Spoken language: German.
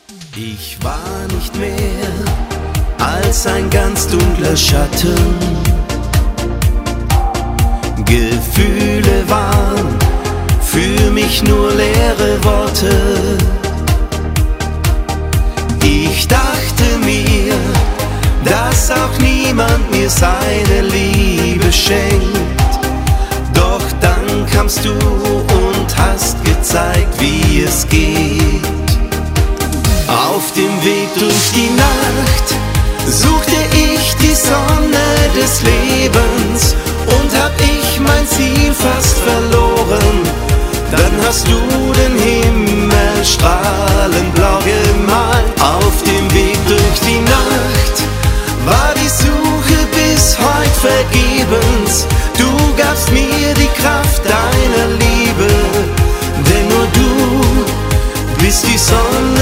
Ich war nicht mehr als ein ganz dunkler Schatten. Gefühle waren für mich nur leere Worte. Ich dachte mir, dass auch niemand mir seine Liebe schenkt. Doch dann kamst du und hast gezeigt, wie es geht. Auf dem Weg durch die Nacht suchte ich die Sonne des Lebens und hab ich mein Ziel fast verloren. Dann hast du den Himmel strahlend blau gemalt. Auf dem Weg durch die Nacht war die Suche bis heut vergebens. Du gabst mir die Kraft deiner Liebe, denn nur du bist die Sonne